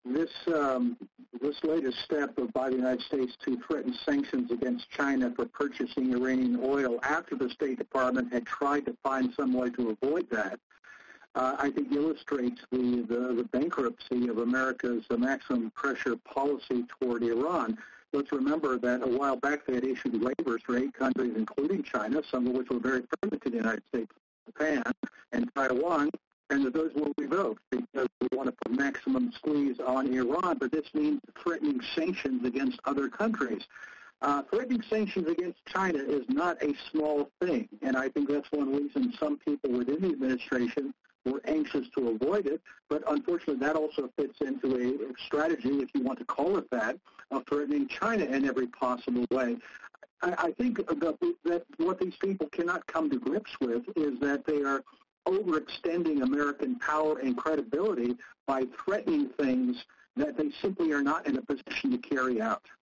This latest step by the United States to threaten sanctions against China for purchasing Iranian oil after the State Department had tried to find some way to avoid that, I think illustrates the bankruptcy of America's maximum pressure policy toward Iran. Let's remember that a while back they had issued waivers for 8 countries, including China, some of which were very friendly to the United States, Japan, and Taiwan, and that those were revoked because we want to put maximum squeeze on Iran, but this means threatening sanctions against other countries. Threatening sanctions against China is not a small thing, and I think that's one reason some people within the administration were anxious to avoid it, but unfortunately that also fits into a strategy, if you want to call it that, of threatening China in every possible way. I think that what these people cannot come to grips with is that they are overextending American power and credibility by threatening things that they simply are not in a position to carry out.